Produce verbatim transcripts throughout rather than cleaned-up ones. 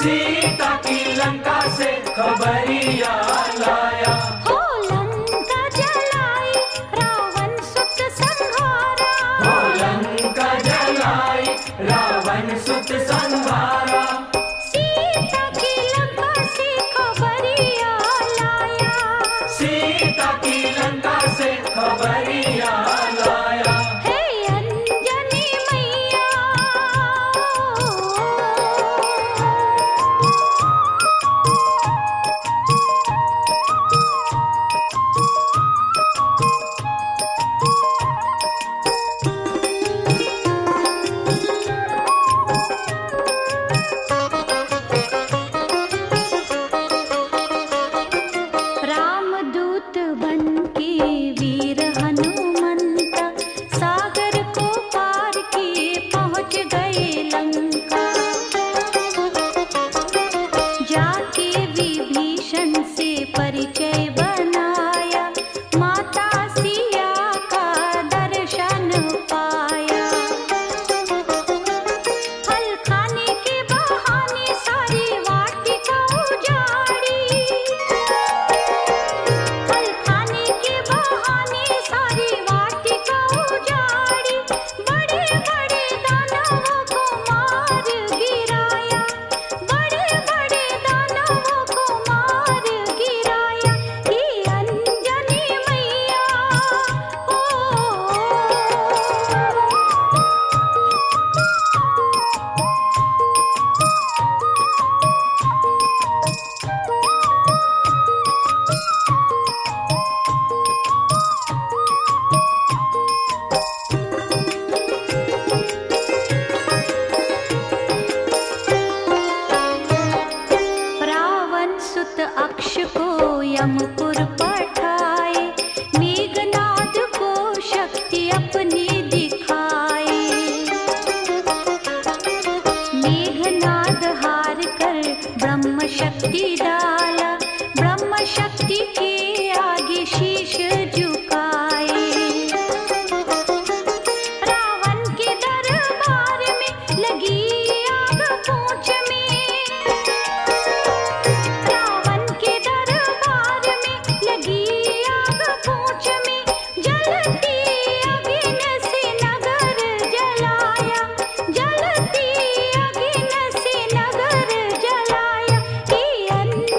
सीता की लंका से खबरिया लाया। हो लंका जलाई रावण सुत संहारा, हो लंका जलाई रावण सुत संहारा। सीता की लंका से खबरिया लाया, सीता की लंका से खबरिया लाया। हे अंजनी मैया रामदूत बनके वीर हनुमंता सागर को पार किए पहुँच गए लंका। जाके विभीषण से परिचय बनाया, माता सिया का दर्शन पाया। फल खाने के बहाने सारी वाटिका उजाड़ी, फल खाने के बहाने सारी वाटिका उजाड़ी। बड़े बड़े दानवों को मार गिराया, बड़े बड़े दानवों को मार गिराया। ये अंजनी मैया ओ रावण सुत अक्ष को यमपुर पठाए, मेघनाद को शक्ति अपनी दिखाए। मेघनाद हार कर ब्रह्म शक्ति डाला, ब्रह्म शक्ति के आगे शीश झुकाए। रावण के दरबार में लगी आग पूंछ में, रावण के दरबार में लगी आग पूंछ में। जलती अग्नि से नगर जलाया, जलती अग्नि से नगर जलाया। ये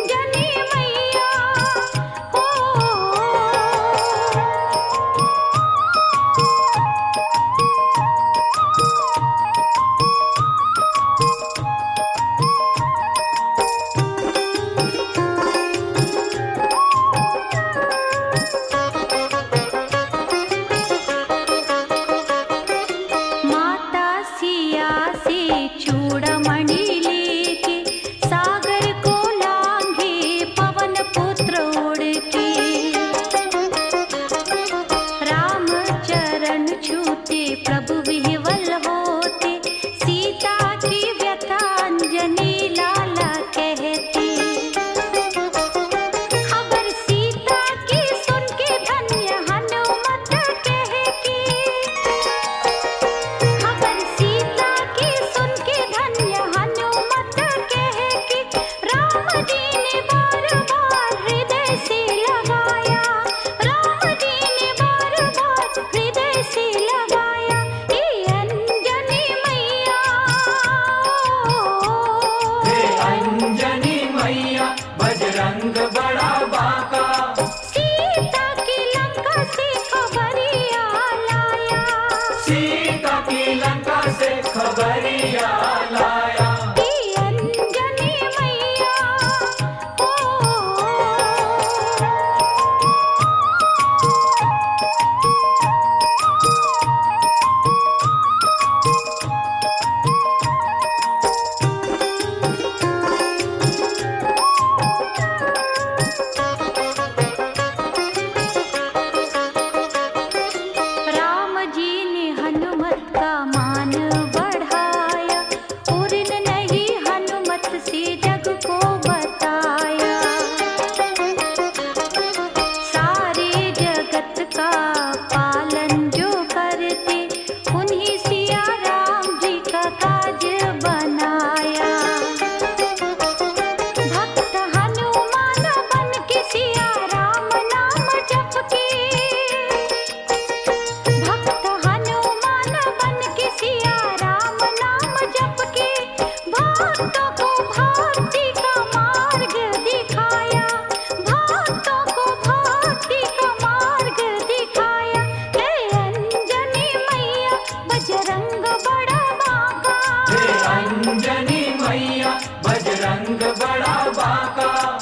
को भक्ति का मार्ग दिखाया, भक्तों को भक्ति का मार्ग दिखाया। हे अंजनी मैया बजरंग बड़ा बांका, हे अंजनी मैया बजरंग बड़ा बांका।